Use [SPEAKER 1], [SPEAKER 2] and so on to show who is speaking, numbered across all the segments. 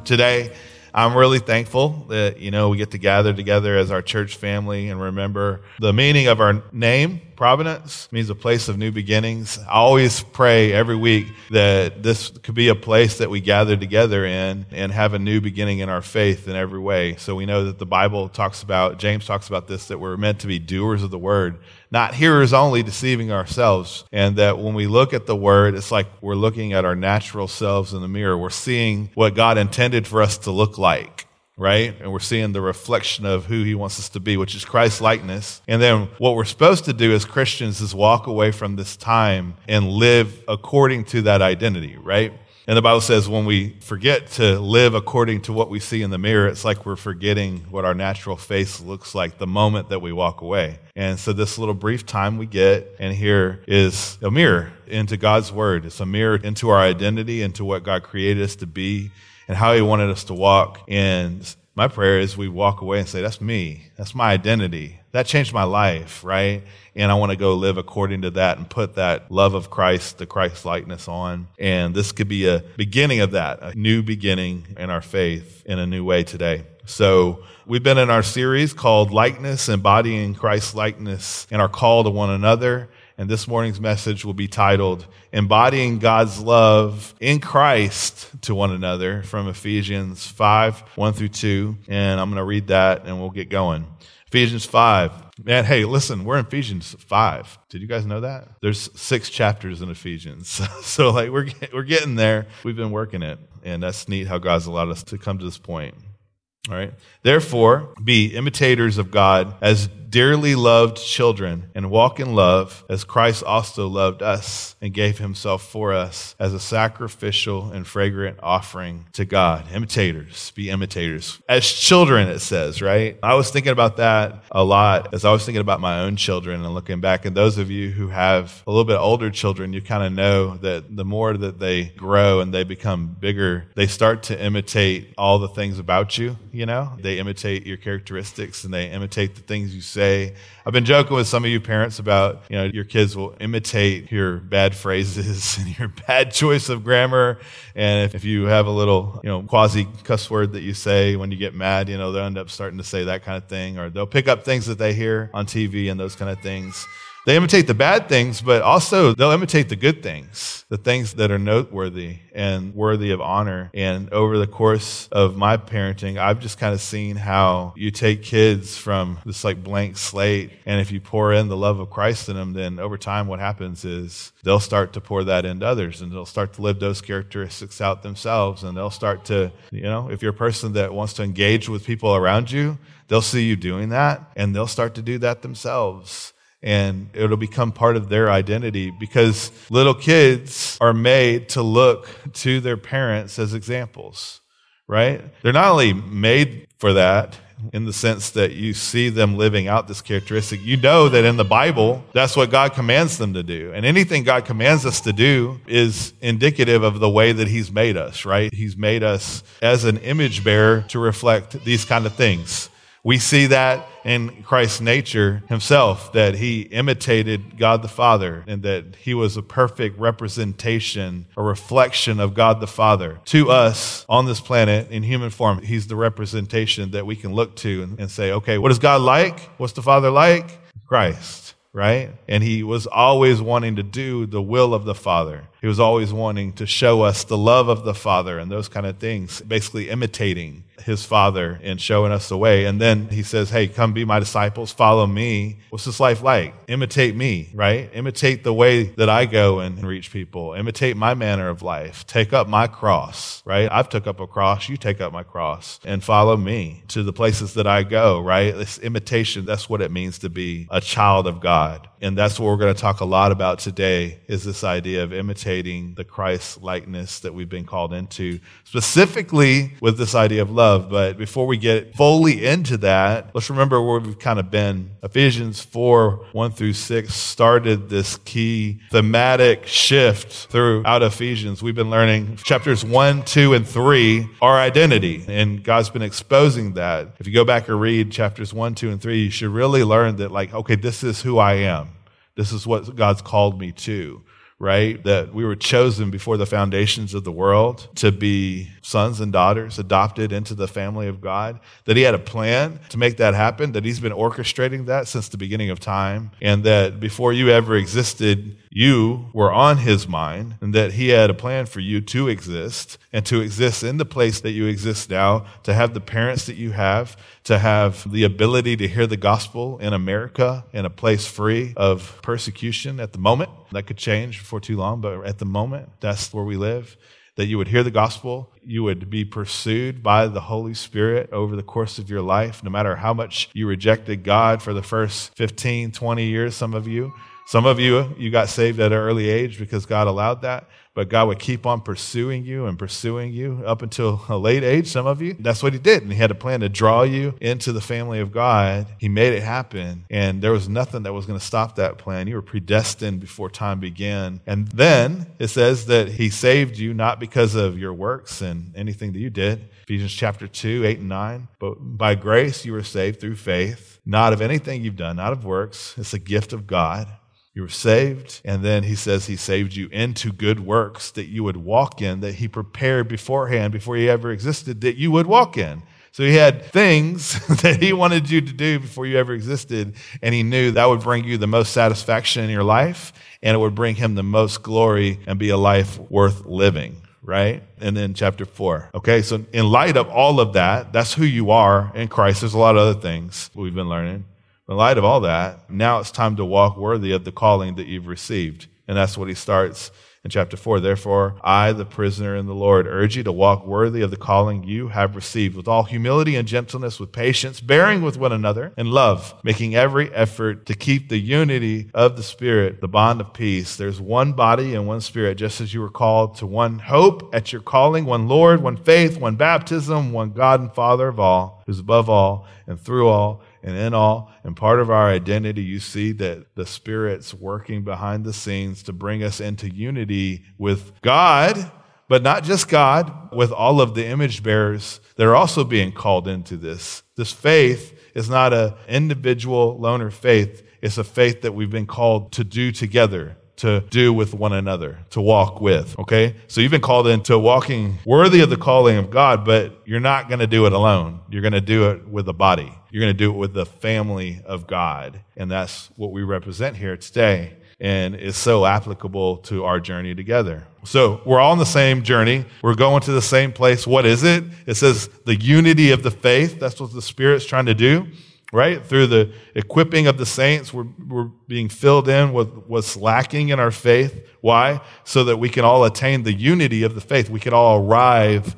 [SPEAKER 1] Today, I'm really thankful that, we get to gather together as our church family and remember the meaning of our name. Providence means a place of new beginnings. I always pray every week that this could be a place that we gather together in and have a new beginning in our faith in every way. So we know that the Bible talks about, James talks about this, that we're meant to be doers of the word, not hearers only, deceiving ourselves. And that when we look at the word, it's like we're looking at our natural selves in the mirror. We're seeing what God intended for us to look like. Right? And we're seeing the reflection of who he wants us to be, which is Christ's likeness. And then what we're supposed to do as Christians is walk away from this time and live according to that identity, right? And the Bible says when we forget to live according to what we see in the mirror, it's like we're forgetting what our natural face looks like the moment that we walk away. And so this little brief time we get, and here is a mirror into God's word. It's a mirror into our identity, into what God created us to be, and how he wanted us to walk. And my prayer is we walk away and say, that's me. That's my identity. That changed my life, right? And I want to go live according to that and put that love of Christ, the Christ likeness on. And this could be a beginning of that, a new beginning in our faith in a new way today. So we've been in our series called Likeness, Embodying Christ's Likeness, and our call to one another. And this morning's message will be titled, Embodying God's Love in Christ to One Another, from Ephesians 5, 1 through 2. And I'm going to read that and we'll get going. Ephesians 5. Man, hey, listen, we're in Ephesians 5. Did you guys know that? There's 6 chapters in Ephesians. So we're getting there. We've been working it. And that's neat how God's allowed us to come to this point. All right. Therefore, be imitators of God as dearly loved children, and walk in love as Christ also loved us and gave himself for us as a sacrificial and fragrant offering to God. Imitators, be imitators. As children, it says, right? I was thinking about that a lot as I was thinking about my own children and looking back. And those of you who have a little bit older children, you kind of know that the more that they grow and they become bigger, they start to imitate all the things about you, They imitate your characteristics and they imitate the things you say. I've been joking with some of you parents about, your kids will imitate your bad phrases and your bad choice of grammar. And if you have a little, quasi cuss word that you say when you get mad, they'll end up starting to say that kind of thing, or they'll pick up things that they hear on TV and those kind of things. They imitate the bad things, but also they'll imitate the good things, the things that are noteworthy and worthy of honor. And over the course of my parenting, I've just kind of seen how you take kids from this blank slate, and if you pour in the love of Christ in them, then over time what happens is they'll start to pour that into others, and they'll start to live those characteristics out themselves, and they'll start to, if you're a person that wants to engage with people around you, they'll see you doing that, and they'll start to do that themselves. And it'll become part of their identity, because little kids are made to look to their parents as examples, right? They're not only made for that in the sense that you see them living out this characteristic. You know that in the Bible, that's what God commands them to do. And anything God commands us to do is indicative of the way that he's made us, right? He's made us as an image bearer to reflect these kind of things. We see that in Christ's nature himself, that he imitated God the Father and that he was a perfect representation, a reflection of God the Father to us on this planet in human form. He's the representation that we can look to and say, okay, what is God like? What's the Father like? Christ, right? And he was always wanting to do the will of the Father. He was always wanting to show us the love of the Father and those kind of things, basically imitating his Father and showing us the way. And then he says, hey, come be my disciples, follow me. What's this life like? Imitate me, right? Imitate the way that I go and reach people. Imitate my manner of life. Take up my cross, right? I've took up a cross. You take up my cross and follow me to the places that I go, right? This imitation, that's what it means to be a child of God. And that's what we're going to talk a lot about today, is this idea of imitating the Christ likeness that we've been called into, specifically with this idea of love. But before we get fully into that, let's remember where we've kind of been. Ephesians 4, 1 through 6 started this key thematic shift throughout Ephesians. We've been learning chapters 1, 2, and 3, our identity. And God's been exposing that. If you go back and read chapters 1, 2, and 3, you should really learn that, okay, this is who I am. This is what God's called me to, right? That we were chosen before the foundations of the world to be sons and daughters adopted into the family of God, that he had a plan to make that happen, that he's been orchestrating that since the beginning of time, and that before you ever existed, you were on his mind, and that he had a plan for you to exist, and to exist in the place that you exist now, to have the parents that you have, to have the ability to hear the gospel in America, in a place free of persecution at the moment. That could change before too long, but at the moment, that's where we live. That you would hear the gospel, you would be pursued by the Holy Spirit over the course of your life, no matter how much you rejected God for the first 15, 20 years, some of you. You got saved at an early age because God allowed that, but God would keep on pursuing you up until a late age, some of you. That's what he did, and he had a plan to draw you into the family of God. He made it happen, and there was nothing that was going to stop that plan. You were predestined before time began. And then it says that he saved you not because of your works and anything that you did. Ephesians chapter 2, 8 and 9. But by grace you were saved through faith, not of anything you've done, not of works. It's a gift of God. You were saved, and then he says he saved you into good works that you would walk in, that he prepared beforehand, before you ever existed, that you would walk in. So he had things that he wanted you to do before you ever existed, and he knew that would bring you the most satisfaction in your life, and it would bring him the most glory and be a life worth living, right? And then chapter 4. Okay, so in light of all of that, that's who you are in Christ. There's a lot of other things we've been learning. In light of all that, now it's time to walk worthy of the calling that you've received. And that's what he starts in chapter 4. Therefore, I, the prisoner in the Lord, urge you to walk worthy of the calling you have received, with all humility and gentleness, with patience, bearing with one another in love, making every effort to keep the unity of the Spirit, the bond of peace. There's one body and one Spirit, just as you were called to one hope at your calling, one Lord, one faith, one baptism, one God and Father of all, who's above all and through all and in all. And part of our identity, you see that the Spirit's working behind the scenes to bring us into unity with God, but not just God, with all of the image bearers that are also being called into this. This faith is not an individual loner faith. It's a faith that we've been called to do together, to do with one another, to walk with, okay? So you've been called into walking worthy of the calling of God, but you're not going to do it alone. You're going to do it with a body. You're going to do it with the family of God. And that's what we represent here today. And it's so applicable to our journey together. So we're all on the same journey. We're going to the same place. What is it? It says the unity of the faith. That's what the Spirit's trying to do. Right? Through the equipping of the saints, we're being filled in with what's lacking in our faith. Why? So that we can all attain the unity of the faith. We can all arrive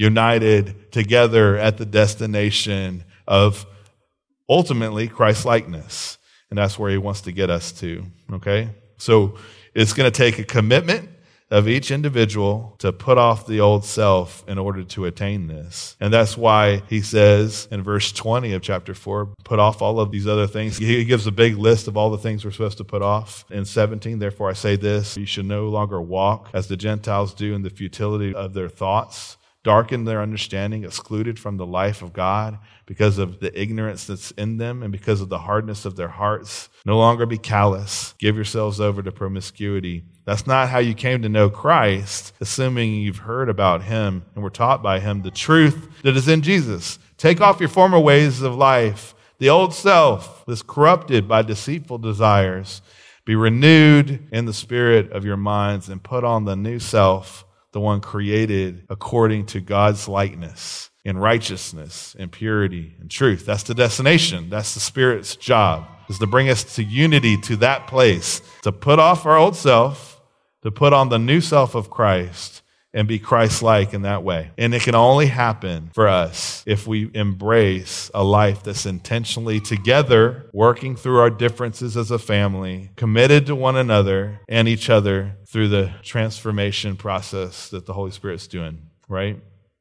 [SPEAKER 1] united together at the destination of ultimately Christ-likeness. And that's where he wants to get us to. Okay? So it's going to take a commitment of each individual to put off the old self in order to attain this. And that's why he says in verse 20 of chapter 4, put off all of these other things. He gives a big list of all the things we're supposed to put off. In 17, therefore I say this, you should no longer walk as the Gentiles do in the futility of their thoughts, darken their understanding, excluded from the life of God because of the ignorance that's in them and because of the hardness of their hearts. No longer be callous. Give yourselves over to promiscuity. That's not how you came to know Christ, assuming you've heard about him and were taught by him the truth that is in Jesus. Take off your former ways of life, the old self that's corrupted by deceitful desires. Be renewed in the spirit of your minds and put on the new self, the one created according to God's likeness, in righteousness, in purity, and truth. That's the destination. That's the Spirit's job, is to bring us to unity, to that place, to put off our old self, to put on the new self of Christ, and be Christ-like in that way. And it can only happen for us if we embrace a life that's intentionally together, working through our differences as a family, committed to one another and each other through the transformation process that the Holy Spirit's doing, right?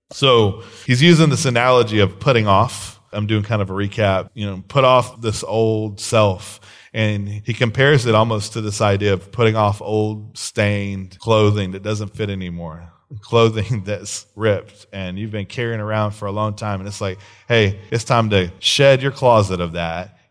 [SPEAKER 1] So he's using this analogy of putting off. I'm doing kind of a recap, put off this old self. And he compares it almost to this idea of putting off old stained clothing that doesn't fit anymore. Clothing that's ripped and you've been carrying around for a long time. And it's like, hey, it's time to shed your closet of that.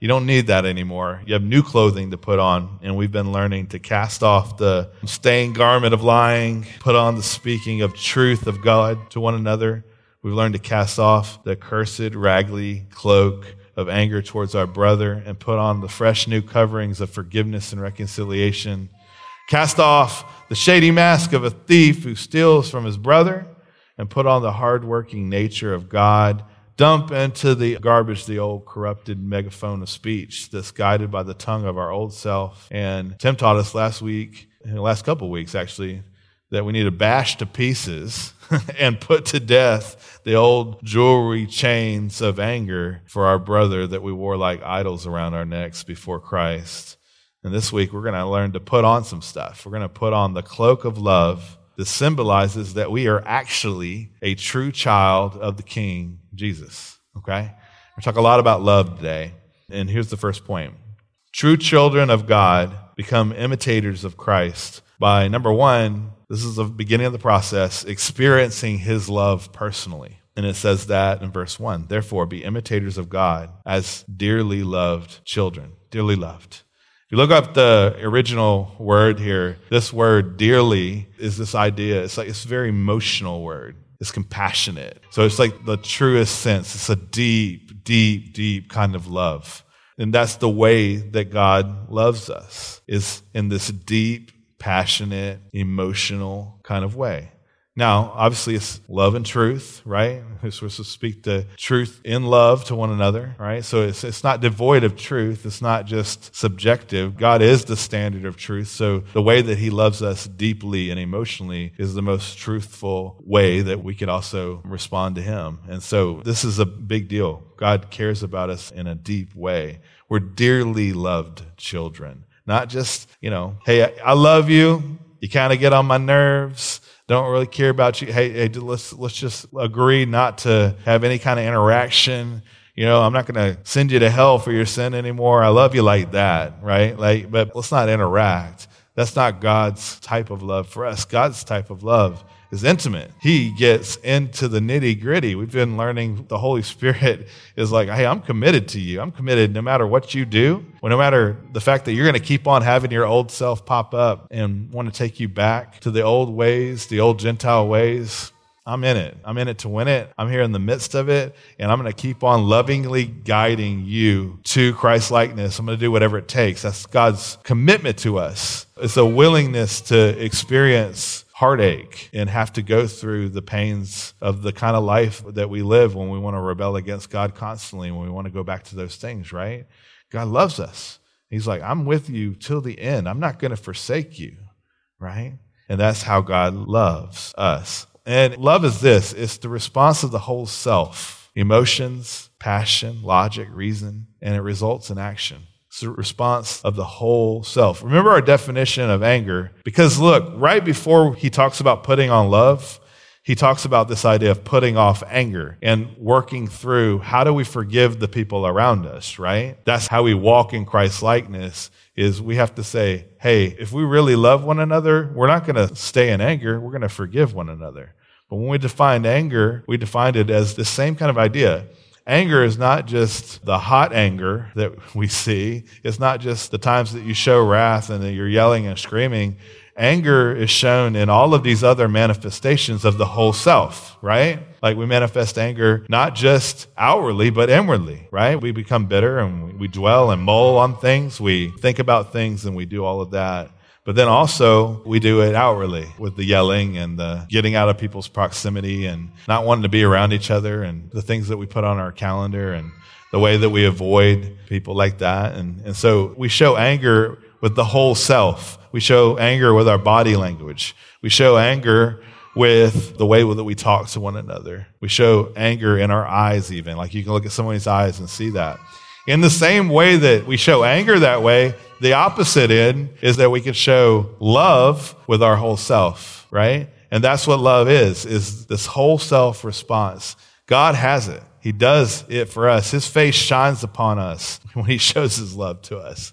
[SPEAKER 1] You don't need that anymore. You have new clothing to put on, and we've been learning to cast off the stained garment of lying, put on the speaking of truth of God to one another. We've learned to cast off the cursed, raggedy cloak of anger towards our brother and put on the fresh new coverings of forgiveness and reconciliation. Cast off the shady mask of a thief who steals from his brother and put on the hardworking nature of God. Dump into the garbage the old corrupted megaphone of speech that's guided by the tongue of our old self. And Tim taught us last week, in the last couple of weeks actually, that we need to bash to pieces and put to death the old jewelry chains of anger for our brother that we wore like idols around our necks before Christ. And this week we're going to learn to put on some stuff. We're going to put on the cloak of love that symbolizes that we are actually a true child of the King, Jesus. Okay? We're talking a lot about love today. And here's the first point. True children of God become imitators of Christ by, number one, this is the beginning of the process, experiencing his love personally. And it says that in verse 1. Therefore, be imitators of God as dearly loved children. Dearly loved. If you look up the original word here, this word dearly is this idea. It's a very emotional word. It's compassionate. So it's like the truest sense. It's a deep, deep, deep kind of love. And that's the way that God loves us, is in this deep, passionate, emotional kind of way. Now, obviously, it's love and truth, right? We're supposed to speak the truth in love to one another, right? So it's not devoid of truth. It's not just subjective. God is the standard of truth. So the way that he loves us deeply and emotionally is the most truthful way that we could also respond to him. And so this is a big deal. God cares about us in a deep way. We're dearly loved children. Not just, hey, I love you. You kind of get on my nerves. Don't really care about you. Hey, let's just agree not to have any kind of interaction. I'm not going to send you to hell for your sin anymore. I love you like that, right? But let's not interact. That's not God's type of love for us. God's type of love is intimate. He gets into the nitty-gritty. We've been learning the Holy Spirit is like, hey, I'm committed to you. I'm committed no matter what you do. Well, no matter the fact that you're going to keep on having your old self pop up and want to take you back to the old ways, the old Gentile ways. I'm in it. I'm in it to win it. I'm here in the midst of it, and I'm going to keep on lovingly guiding you to Christ-likeness. I'm going to do whatever it takes. That's God's commitment to us. It's a willingness to experience heartache and have to go through the pains of the kind of life that we live when we want to rebel against God constantly, when we want to go back to those things, right? God loves us. He's like, I'm with you till the end. I'm not going to forsake you, right? And that's how God loves us. And love is this. It's the response of the whole self, emotions, passion, logic, reason, and it results in action. It's the response of the whole self. Remember our definition of anger, because look, right before he talks about putting on love, he talks about this idea of putting off anger and working through how do we forgive the people around us, right? That's how we walk in Christ's likeness, is we have to say, hey, if we really love one another, we're not going to stay in anger. We're going to forgive one another. But when we defined anger, we defined it as the same kind of idea. Anger is not just the hot anger that we see. It's not just the times that you show wrath and that you're yelling and screaming. Anger is shown in all of these other manifestations of the whole self, right? Like we manifest anger not just outwardly, but inwardly, right? We become bitter and we dwell and mull on things. We think about things and we do all of that. But then also we do it outwardly with the yelling and the getting out of people's proximity and not wanting to be around each other and the things that we put on our calendar and the way that we avoid people like that. And so we show anger with the whole self. We show anger with our body language. We show anger with the way that we talk to one another. We show anger in our eyes even. Like you can look at somebody's eyes and see that. In the same way that we show anger that way, the opposite end is that we can show love with our whole self, right? And that's what love is this whole self response. God has it. He does it for us. His face shines upon us when he shows his love to us,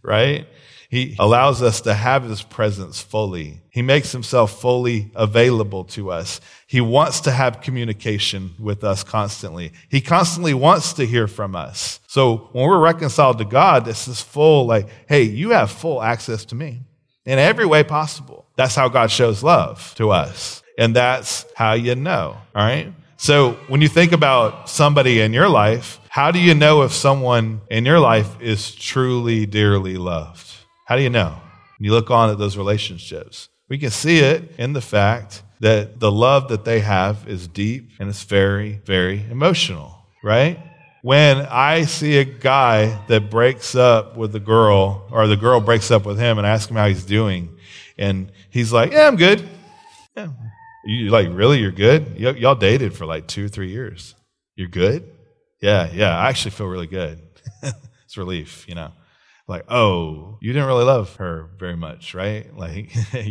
[SPEAKER 1] right? He allows us to have his presence fully. He makes himself fully available to us. He wants to have communication with us constantly. He constantly wants to hear from us. So when we're reconciled to God, this is full, like, hey, you have full access to me in every way possible. That's how God shows love to us. And that's how you know, all right? So when you think about somebody in your life, how do you know if someone in your life is truly, dearly loved? How do you know? When you look on at those relationships, we can see it in the fact that the love that they have is deep and it's very, very emotional, right? When I see a guy that breaks up with a girl, or the girl breaks up with him, and I ask him how he's doing, and he's like, yeah, I'm good. Yeah. You like, really? You're good? Y'all dated for like 2 or 3 years. You're good? Yeah, I actually feel really good. It's relief, Like, oh, you didn't really love her very much, right? Like,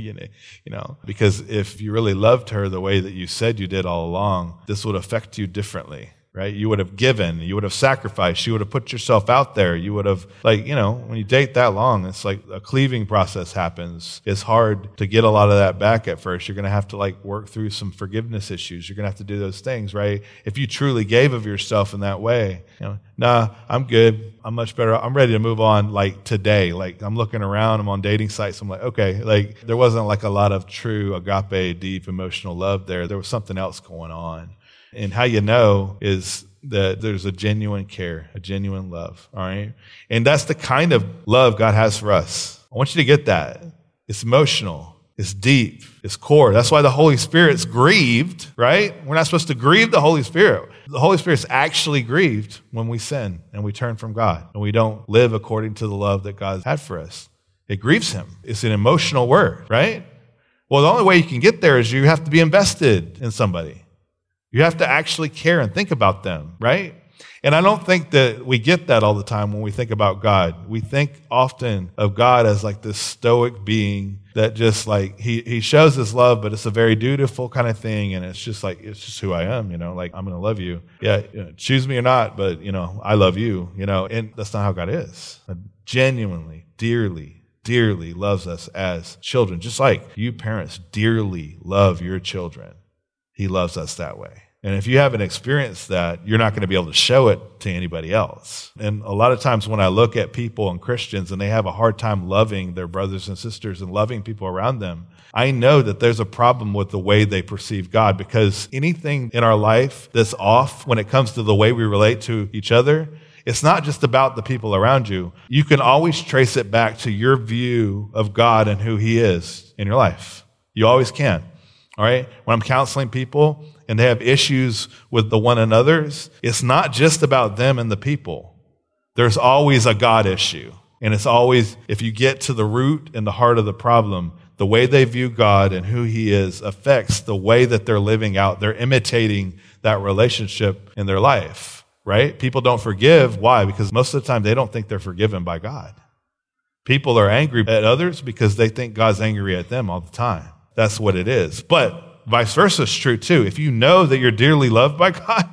[SPEAKER 1] because if you really loved her the way that you said you did all along, this would affect you differently, right? You would have given, you would have sacrificed, you would have put yourself out there. You would have, when you date that long, it's like a cleaving process happens. It's hard to get a lot of that back at first. You're going to have to work through some forgiveness issues. You're going to have to do those things, right? If you truly gave of yourself in that way, nah, I'm good. I'm much better. I'm ready to move on today. I'm looking around, I'm on dating sites. I'm like, okay, there wasn't a lot of true agape, deep emotional love there. There was something else going on. And how you know is that there's a genuine care, a genuine love, all right? And that's the kind of love God has for us. I want you to get that. It's emotional. It's deep. It's core. That's why the Holy Spirit's grieved, right? We're not supposed to grieve the Holy Spirit. The Holy Spirit's actually grieved when we sin and we turn from God and we don't live according to the love that God had for us. It grieves him. It's an emotional word, right? Well, the only way you can get there is you have to be invested in somebody. You have to actually care and think about them, right? And I don't think that we get that all the time when we think about God. We think often of God as this stoic being that just he shows his love, but it's a very dutiful kind of thing. And it's just who I am, I'm going to love you. Yeah, choose me or not, but, I love you, and that's not how God is. Genuinely, dearly, dearly loves us as children, just like you parents dearly love your children. He loves us that way. And if you haven't experienced that, you're not going to be able to show it to anybody else. And a lot of times when I look at people and Christians and they have a hard time loving their brothers and sisters and loving people around them, I know that there's a problem with the way they perceive God, because anything in our life that's off when it comes to the way we relate to each other, it's not just about the people around you. You can always trace it back to your view of God and who he is in your life. You always can. All right? When I'm counseling people and they have issues with the one another's, it's not just about them and the people. There's always a God issue. And it's always, if you get to the root and the heart of the problem, the way they view God and who he is affects the way that they're living out. They're imitating that relationship in their life, right? People don't forgive. Why? Because most of the time they don't think they're forgiven by God. People are angry at others because they think God's angry at them all the time. That's what it is. But vice versa is true too. If you know that you're dearly loved by God,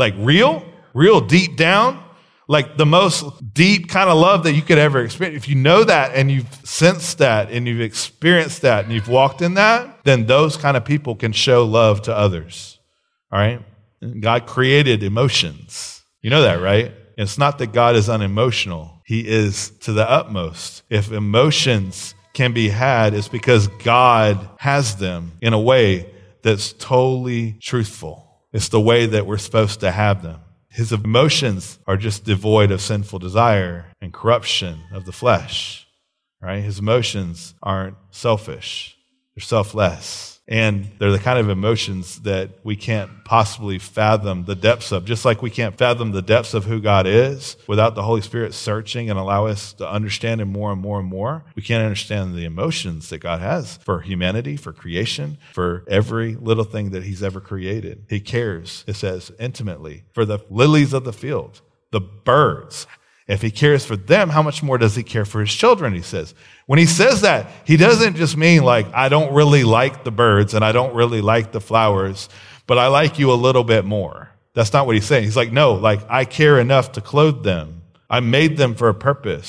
[SPEAKER 1] real deep down, the most deep kind of love that you could ever experience, if you know that and you've sensed that and you've experienced that and you've walked in that, then those kind of people can show love to others. All right? God created emotions. You know that, right? It's not that God is unemotional. He is to the utmost. If emotions can be had, it's because God has them in a way that's totally truthful. It's the way that we're supposed to have them. His emotions are just devoid of sinful desire and corruption of the flesh, right? His emotions aren't selfish. They're selfless. And they're the kind of emotions that we can't possibly fathom the depths of. Just like we can't fathom the depths of who God is without the Holy Spirit searching and allow us to understand Him more and more and more. We can't understand the emotions that God has for humanity, for creation, for every little thing that He's ever created. He cares, it says, intimately for the lilies of the field, the birds. If He cares for them, how much more does He care for His children, He says. When He says that, He doesn't just mean I don't really like the birds and I don't really like the flowers, but I like you a little bit more. That's not what He's saying. He's no, I care enough to clothe them. I made them for a purpose.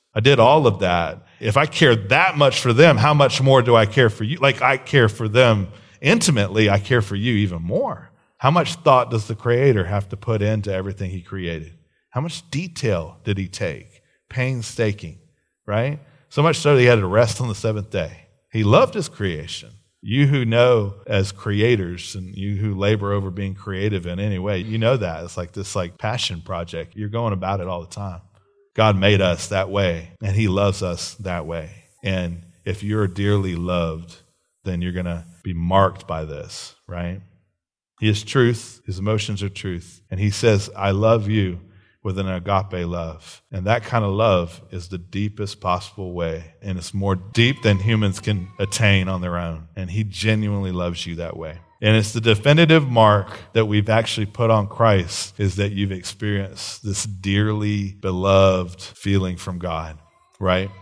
[SPEAKER 1] I did all of that. If I care that much for them, how much more do I care for you? Like I care for them intimately, I care for you even more. How much thought does the Creator have to put into everything he created? How much detail did he take? Painstaking, right? So much so that he had to rest on the seventh day. He loved his creation. You who know as creators and you who labor over being creative in any way, you know that. It's like this passion project. You're going about it all the time. God made us that way, and he loves us that way. And if you're dearly loved, then you're going to be marked by this, right? He is truth. His emotions are truth. And he says, I love you with an agape love. And that kind of love is the deepest possible way. And it's more deep than humans can attain on their own. And he genuinely loves you that way. And it's the definitive mark that we've actually put on Christ is that you've experienced this dearly beloved feeling from God, right?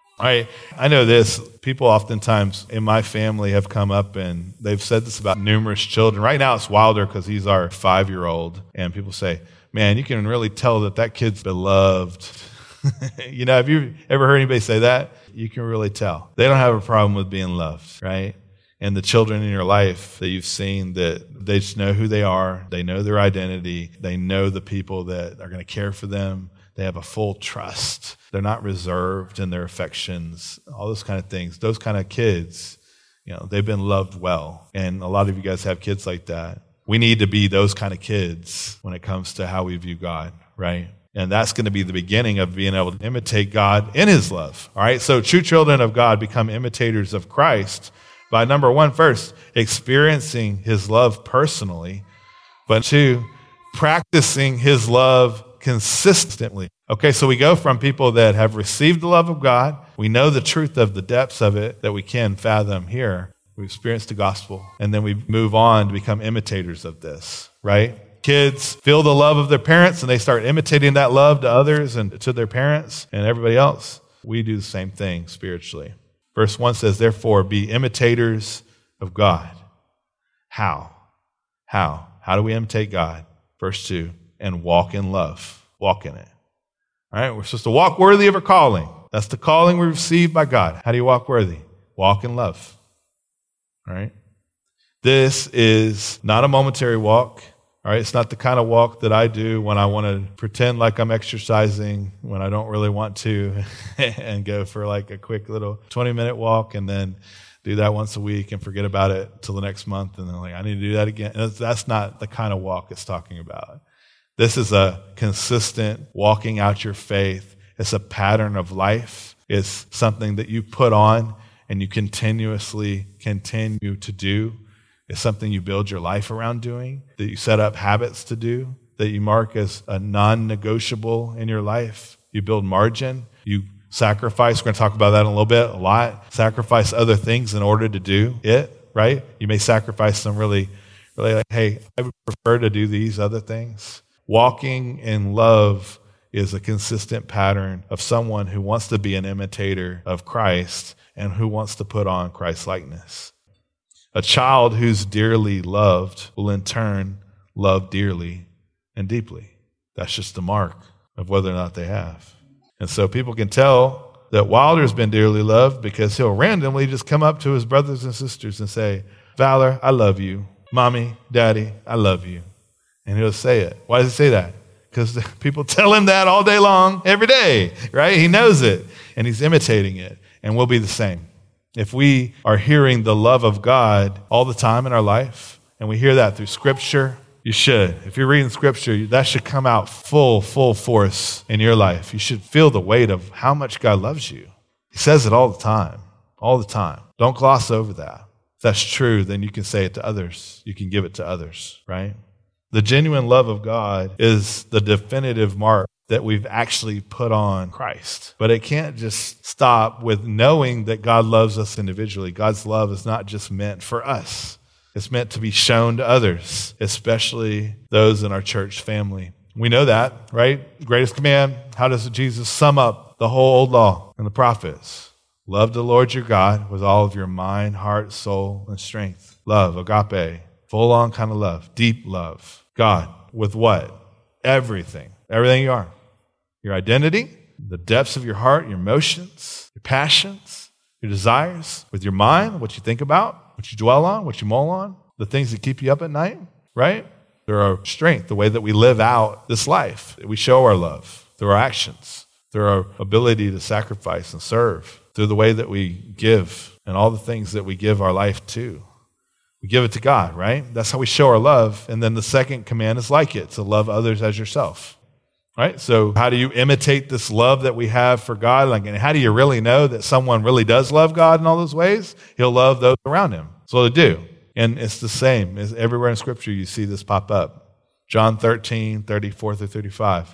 [SPEAKER 1] I know this. People oftentimes in my family have come up and they've said this about numerous children. Right now it's Wilder because he's our 5-year-old. And people say, man, you can really tell that kid's beloved. Have you ever heard anybody say that? You can really tell. They don't have a problem with being loved, right? And the children in your life that you've seen, that they just know who they are. They know their identity. They know the people that are going to care for them. They have a full trust. They're not reserved in their affections, all those kind of things. Those kind of kids, they've been loved well. And a lot of you guys have kids like that. We need to be those kind of kids when it comes to how we view God, right? And that's going to be the beginning of being able to imitate God in his love, all right? So true children of God become imitators of Christ by, number one, first, experiencing his love personally, but two, practicing his love consistently. Okay, so we go from people that have received the love of God. We know the truth of the depths of it that we can fathom here. We experience the gospel, and then we move on to become imitators of this, right? Kids feel the love of their parents, and they start imitating that love to others and to their parents and everybody else. We do the same thing spiritually. Verse 1 says, therefore, be imitators of God. How? How do we imitate God? Verse 2, and walk in love. Walk in it. All right, we're supposed to walk worthy of our calling. That's the calling we received by God. How do you walk worthy? Walk in love. All right? This is not a momentary walk. All right? It's not the kind of walk that I do when I want to pretend like I'm exercising, when I don't really want to, and go for like a quick little 20-minute walk and then do that once a week and forget about it till the next month. And then I need to do that again. That's not the kind of walk it's talking about. This is a consistent walking out your faith. It's a pattern of life. It's something that you put on and you continuously continue to do. It's something you build your life around doing, that you set up habits to do, that you mark as a non-negotiable in your life. You build margin. You sacrifice. We're going to talk about that in a little bit, a lot. Sacrifice other things in order to do it, right? You may sacrifice some really like, hey, I would prefer to do these other things. Walking in love is a consistent pattern of someone who wants to be an imitator of Christ and who wants to put on Christ-likeness. A child who's dearly loved will in turn love dearly and deeply. That's just the mark of whether or not they have. And so people can tell that Wilder's been dearly loved because he'll randomly just come up to his brothers and sisters and say, Valor, I love you. Mommy, Daddy, I love you. And he'll say it. Why does he say that? Because people tell him that all day long, every day, right? He knows it, and he's imitating it, and we'll be the same. If we are hearing the love of God all the time in our life, and we hear that through Scripture, you should. If you're reading Scripture, that should come out full force in your life. You should feel the weight of how much God loves you. He says it all the time, all the time. Don't gloss over that. If that's true, then you can say it to others. You can give it to others, right? The genuine love of God is the definitive mark that we've actually put on Christ. But it can't just stop with knowing that God loves us individually. God's love is not just meant for us. It's meant to be shown to others, especially those in our church family. We know that, right? Greatest command, how does Jesus sum up the whole old law and the prophets? Love the Lord your God with all of your mind, heart, soul, and strength. Love, agape, full-on kind of love, deep love. God, with what? Everything. Everything you are. Your identity, the depths of your heart, your emotions, your passions, your desires, with your mind, what you think about, what you dwell on, what you mull on, the things that keep you up at night, right? Through our strength, the way that we live out this life. We show our love through our actions, through our ability to sacrifice and serve, through the way that we give and all the things that we give our life to. We give it to God, right? That's how we show our love. And then the second command is like it, to love others as yourself, right? So how do you imitate this love that we have for God? And how do you really know that someone really does love God in all those ways? He'll love those around him. That's what they do. And it's the same as everywhere in Scripture you see this pop up. John 13, 34 through 35.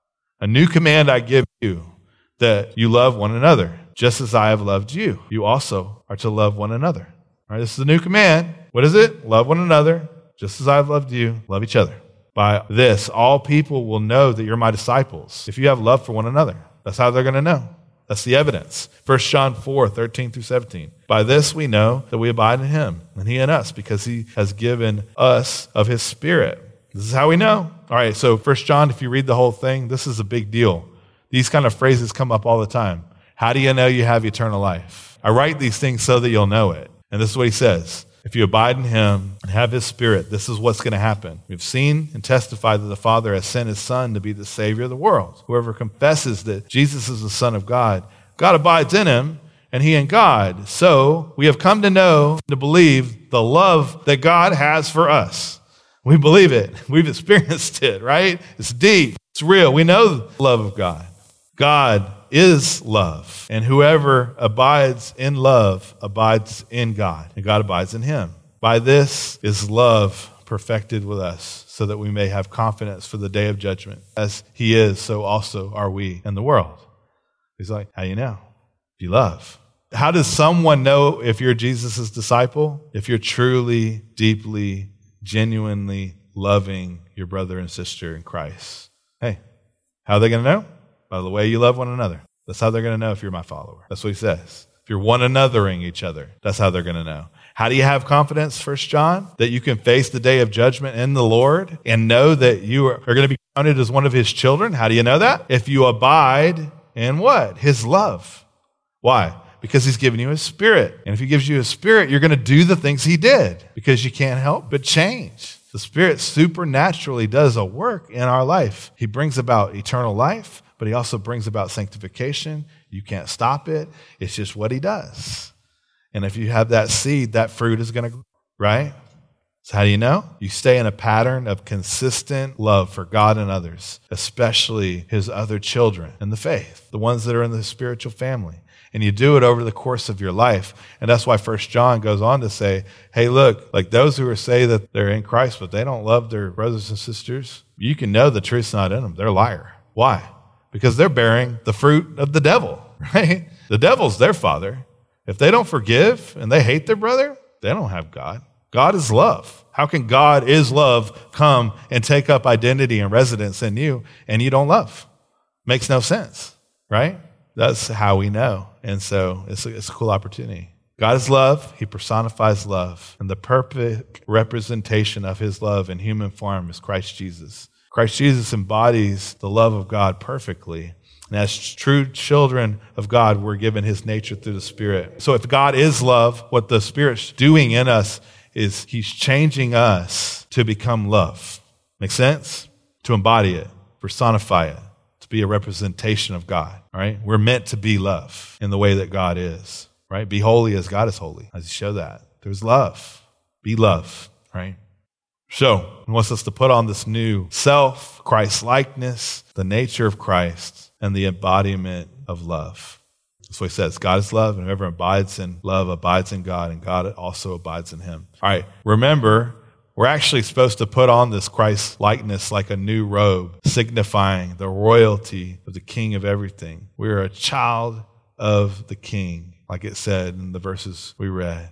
[SPEAKER 1] A new command I give you, that you love one another, just as I have loved you. You also are to love one another. All right, this is a new command. What is it? Love one another, just as I have loved you. Love each other. By this, all people will know that you're my disciples, if you have love for one another. That's how they're going to know. That's the evidence. 1 John 4, 13 through 17. By this we know that we abide in him, and he in us, because he has given us of his Spirit. This is how we know. All right, so 1 John, if you read the whole thing, this is a big deal. These kind of phrases come up all the time. How do you know you have eternal life? I write these things so that you'll know it. And this is what he says. If you abide in him and have his Spirit, this is what's going to happen. We've seen and testified that the Father has sent his Son to be the Savior of the world. Whoever confesses that Jesus is the Son of God, God abides in him, and he in God. So we have come to know, to believe the love that God has for us. We believe it. We've experienced it, right? It's deep. It's real. We know the love of God. God is love, and whoever abides in love abides in God, and God abides in him. By this is love perfected with us, so that we may have confidence for the day of judgment. As he is, so also are we in the world. He's like, how do you know? If you love. How does someone know if you're Jesus' disciple? If you're truly, deeply, genuinely loving your brother and sister in Christ. Hey, how are they going to know? By the way you love one another. That's how they're going to know if you're my follower. That's what he says. If you're one anothering each other, that's how they're going to know. How do you have confidence, 1 John? That you can face the day of judgment in the Lord and know that you are going to be counted as one of his children. How do you know that? If you abide in what? His love. Why? Because he's given you his Spirit. And if he gives you his Spirit, you're going to do the things he did, because you can't help but change. The Spirit supernaturally does a work in our life. He brings about eternal life, but he also brings about sanctification. You can't stop it. It's just what he does. And if you have that seed, that fruit is going to grow, right? So how do you know? You stay in a pattern of consistent love for God and others, especially his other children in the faith, the ones that are in the spiritual family. And you do it over the course of your life. And that's why 1 John goes on to say, hey, look, like those who say that they're in Christ, but they don't love their brothers and sisters, you can know the truth's not in them. They're a liar. Why? Because they're bearing the fruit of the devil, right? The devil's their father. If they don't forgive and they hate their brother, they don't have God. God is love. How can God is love come and take up identity and residence in you and you don't love? Makes no sense, right? That's how we know. And so it's a cool opportunity. God is love. He personifies love. And the perfect representation of his love in human form is Christ Jesus. Christ Jesus embodies the love of God perfectly. And as true children of God, we're given his nature through the Spirit. So if God is love, what the Spirit's doing in us is he's changing us to become love. Make sense? To embody it, personify it, to be a representation of God, right? We're meant to be love in the way that God is, right? Be holy as God is holy. As you show that. There's love. Be love, right? So he wants us to put on this new self, Christ-likeness, the nature of Christ, and the embodiment of love. That's what he says. God is love, and whoever abides in love abides in God, and God also abides in him. All right, remember, we're actually supposed to put on this Christ-likeness like a new robe, signifying the royalty of the King of everything. We're a child of the King, like it said in the verses we read.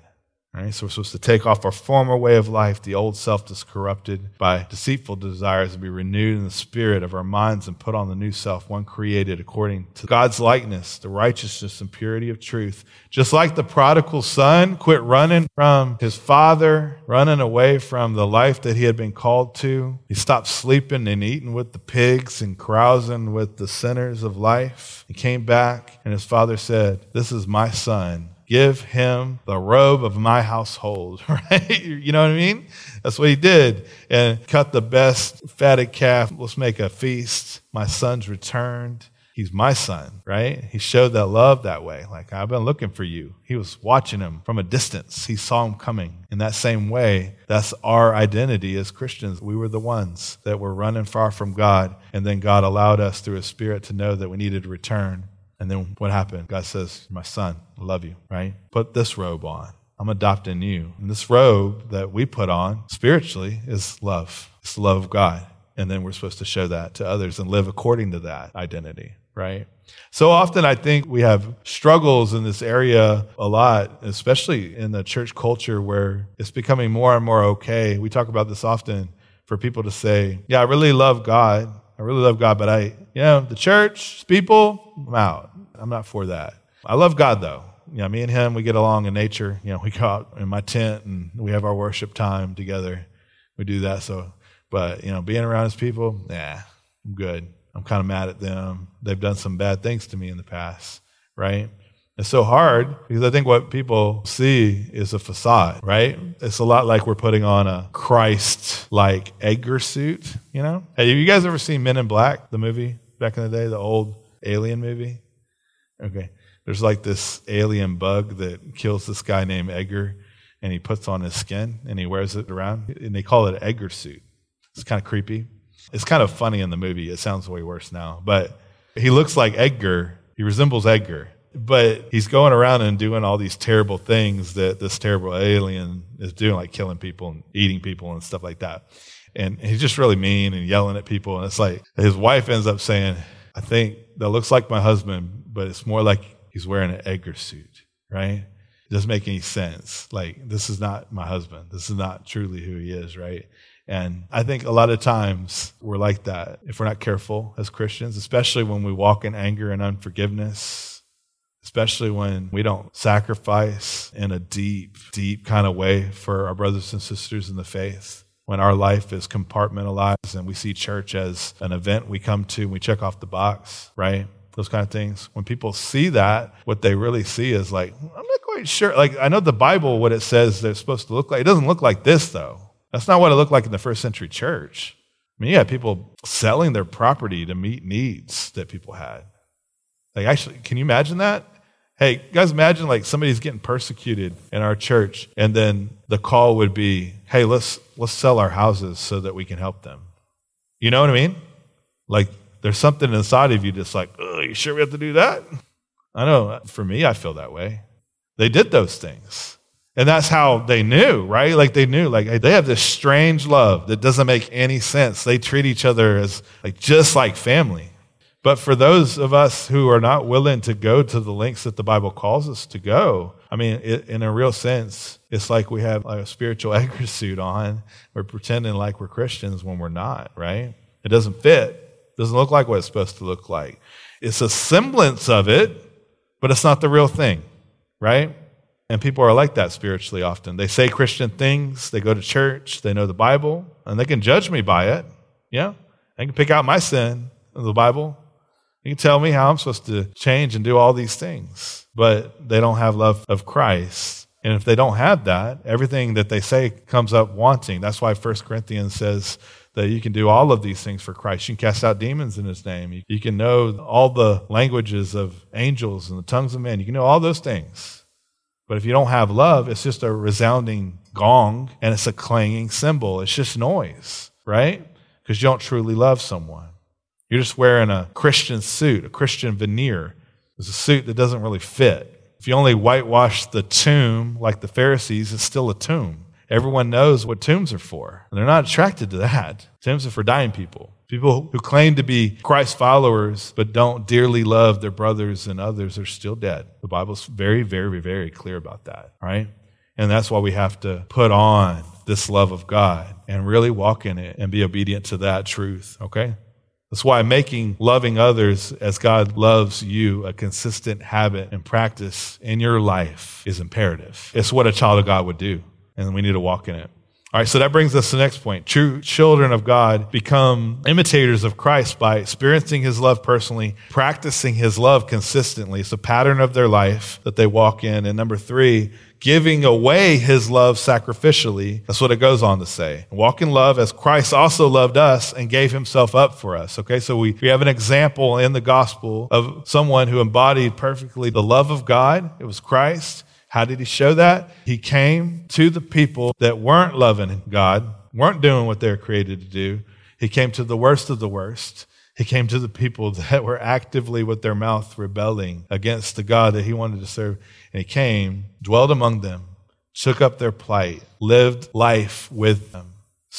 [SPEAKER 1] All right, so we're supposed to take off our former way of life, the old self that's corrupted by deceitful desires, and be renewed in the spirit of our minds and put on the new self, one created according to God's likeness, the righteousness and purity of truth. Just like the prodigal son quit running from his father, running away from the life that he had been called to. He stopped sleeping and eating with the pigs and carousing with the sinners of life. He came back and his father said, "This is my son. Give him the robe of my household," right? You know what I mean? That's what he did. And cut the best fatted calf. Let's make a feast. My son's returned. He's my son, right? He showed that love that way. Like, I've been looking for you. He was watching him from a distance. He saw him coming. In that same way, that's our identity as Christians. We were the ones that were running far from God. And then God allowed us through his spirit to know that we needed to return. And then what happened? God says, "My son, I love you," right? Put this robe on. I'm adopting you. And this robe that we put on spiritually is love. It's the love of God. And then we're supposed to show that to others and live according to that identity, right? So often I think we have struggles in this area a lot, especially in the church culture where it's becoming more and more okay. We talk about this often for people to say, "Yeah, I really love God. I really love God, but the church, people, I'm out. I'm not for that. I love God though. Me and him, we get along in nature. We go out in my tent and we have our worship time together. We do that. But being around his people, I'm good. I'm kind of mad at them. They've done some bad things to me in the past, right? It's so hard because I think what people see is a facade, right? It's a lot like we're putting on a Christ-like Edgar suit, Hey, have you guys ever seen Men in Black, the movie back in the day, the old alien movie? Okay. There's like this alien bug that kills this guy named Edgar, and he puts on his skin, and he wears it around, and they call it an Edgar suit. It's kind of creepy. It's kind of funny in the movie. It sounds way worse now. But he looks like Edgar. He resembles Edgar. But he's going around and doing all these terrible things that this terrible alien is doing, like killing people and eating people and stuff like that. And he's just really mean and yelling at people. And it's like his wife ends up saying, "I think that looks like my husband, but it's more like he's wearing an Edgar suit," right? It doesn't make any sense. Like, this is not my husband. This is not truly who he is, right? And I think a lot of times we're like that if we're not careful as Christians, especially when we walk in anger and unforgiveness, especially when we don't sacrifice in a deep, deep kind of way for our brothers and sisters in the faith. When our life is compartmentalized and we see church as an event we come to and we check off the box, right? Those kind of things. When people see that, what they really see is like, I'm not quite sure. Like, I know the Bible, what it says they're supposed to look like. It doesn't look like this, though. That's not what it looked like in the first century church. I mean, you had people selling their property to meet needs that people had. Like, actually, can you imagine that? Hey, guys, imagine like somebody's getting persecuted in our church, and then the call would be, "Hey, let's sell our houses so that we can help them." You know what I mean? Like, there's something inside of you that's like, "Oh, you sure we have to do that?" I know, for me, I feel that way. They did those things. And that's how they knew, right? Like, they knew, like, they have this strange love that doesn't make any sense. They treat each other as just like family. But for those of us who are not willing to go to the lengths that the Bible calls us to go, I mean, in a real sense, it's like we have like a spiritual Edgar suit on. We're pretending like we're Christians when we're not, right? It doesn't fit. It doesn't look like what it's supposed to look like. It's a semblance of it, but it's not the real thing, right? And people are like that spiritually often. They say Christian things, they go to church, they know the Bible, and they can judge me by it. Yeah? They can pick out my sin in the Bible. You can tell me how I'm supposed to change and do all these things, but they don't have love of Christ. And if they don't have that, everything that they say comes up wanting. That's why 1 Corinthians says that you can do all of these things for Christ. You can cast out demons in his name. You can know all the languages of angels and the tongues of men. You can know all those things. But if you don't have love, it's just a resounding gong and it's a clanging cymbal. It's just noise, right? Because you don't truly love someone. You're just wearing a Christian suit, a Christian veneer. It's a suit that doesn't really fit. If you only whitewash the tomb like the Pharisees, it's still a tomb. Everyone knows what tombs are for, and they're not attracted to that. Tombs are for dying people. People who claim to be Christ followers but don't dearly love their brothers and others are still dead. The Bible's very, very, very clear about that, right? And that's why we have to put on this love of God and really walk in it and be obedient to that truth, okay? That's why making loving others as God loves you a consistent habit and practice in your life is imperative. It's what a child of God would do, and we need to walk in it. All right, so that brings us to the next point. True children of God become imitators of Christ by experiencing his love personally, practicing his love consistently. It's a pattern of their life that they walk in. And number 3, giving away his love sacrificially. That's what it goes on to say. Walk in love as Christ also loved us and gave himself up for us. Okay, so we have an example in the gospel of someone who embodied perfectly the love of God. It was Christ. How did he show that? He came to the people that weren't loving God, weren't doing what they were created to do. He came to the worst of the worst. He came to the people that were actively with their mouth rebelling against the God that he wanted to serve. And he came, dwelled among them, took up their plight, lived life with them,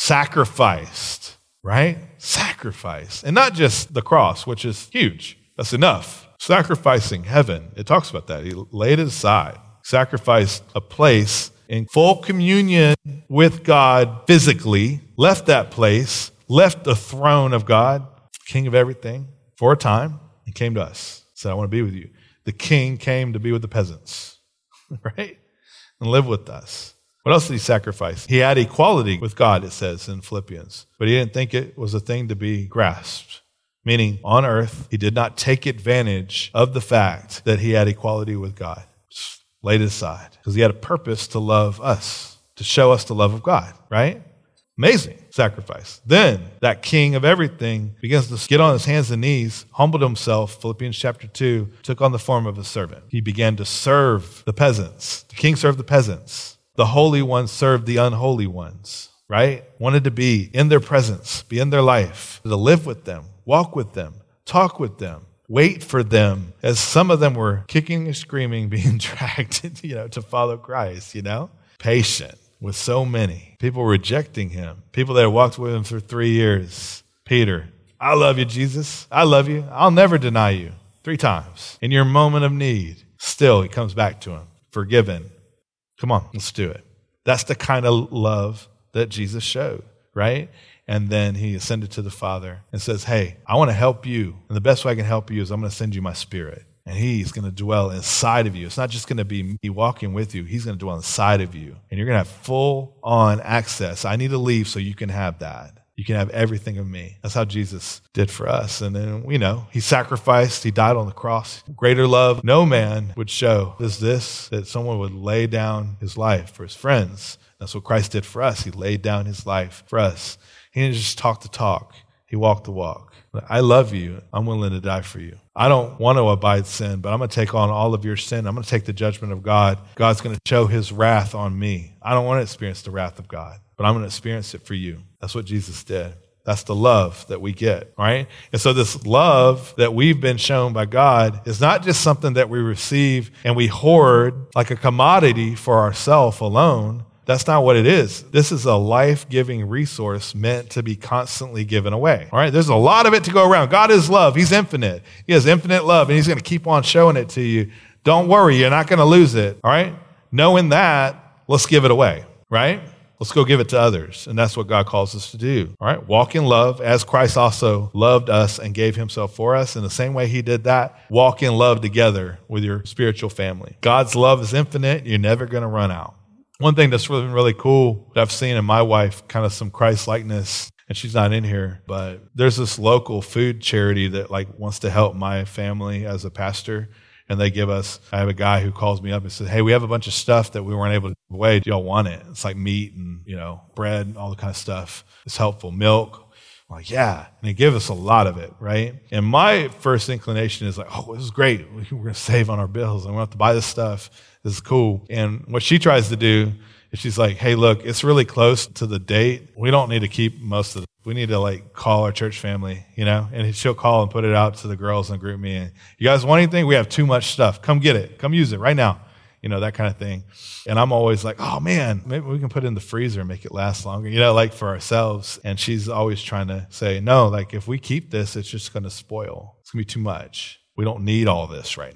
[SPEAKER 1] sacrificed, right? Sacrifice. And not just the cross, which is huge. That's enough. Sacrificing heaven. It talks about that. He laid it aside. Sacrificed a place in full communion with God physically, left that place, left the throne of God, King of everything, for a time, and came to us. Said, I want to be with you. The king came to be with the peasants, right? And live with us. What else did he sacrifice? He had equality with God, it says in Philippians, but he didn't think it was a thing to be grasped. Meaning, on earth, he did not take advantage of the fact that he had equality with God. Laid it aside because he had a purpose to love us, to show us the love of God, right? Amazing sacrifice. Then that king of everything begins to get on his hands and knees, humbled himself, Philippians chapter 2, took on the form of a servant. He began to serve the peasants. The king served the peasants. The holy ones served the unholy ones, right? Wanted to be in their presence, be in their life, to live with them, walk with them, talk with them. Wait for them, as some of them were kicking and screaming, being dragged, to follow Christ, Patient with so many. People rejecting him. People that had walked with him for 3 years. Peter, I love you, Jesus. I love you. I'll never deny you. 3 times. In your moment of need, still he comes back to him. Forgiven. Come on, let's do it. That's the kind of love that Jesus showed, right? And then he ascended to the Father and says, hey, I want to help you. And the best way I can help you is I'm going to send you my Spirit. And he's going to dwell inside of you. It's not just going to be me walking with you. He's going to dwell inside of you. And you're going to have full-on access. I need to leave so you can have that. You can have everything of me. That's how Jesus did for us. And then, he sacrificed. He died on the cross. Greater love no man would show is this, that someone would lay down his life for his friends. That's what Christ did for us. He laid down his life for us. He didn't just talk the talk. He walked the walk. I love you. I'm willing to die for you. I don't want to abide sin, but I'm going to take on all of your sin. I'm going to take the judgment of God. God's going to show his wrath on me. I don't want to experience the wrath of God, but I'm going to experience it for you. That's what Jesus did. That's the love that we get, right? And so this love that we've been shown by God is not just something that we receive and we hoard like a commodity for ourselves alone. That's not what it is. This is a life-giving resource meant to be constantly given away. All right, there's a lot of it to go around. God is love. He's infinite. He has infinite love, and he's going to keep on showing it to you. Don't worry, you're not going to lose it. All right? Knowing that, let's give it away, right? Let's go give it to others, and that's what God calls us to do. All right? Walk in love as Christ also loved us and gave himself for us. In the same way he did that, walk in love together with your spiritual family. God's love is infinite. You're never going to run out. One thing that's really cool that I've seen in my wife, kind of some Christ-likeness, and she's not in here, but there's this local food charity that wants to help my family as a pastor. And they give us, I have a guy who calls me up and says, hey, we have a bunch of stuff that we weren't able to give away. Do y'all want it? It's like meat and, bread and all the kind of stuff. It's helpful. Milk. I'm like, yeah. And he gave us a lot of it, right? And my first inclination is oh, this is great. We're going to save on our bills and we don't have to buy this stuff. This is cool. And what she tries to do is she's like, hey, look, it's really close to the date. We don't need to keep most of it. We need to call our church family, and she'll call and put it out to the girls in the group meeting. You guys want anything? We have too much stuff. Come get it. Come use it right now. That kind of thing. And I'm always like, oh man, maybe we can put it in the freezer and make it last longer, for ourselves. And she's always trying to say, no, if we keep this, it's just going to spoil. It's going to be too much. We don't need all this right now.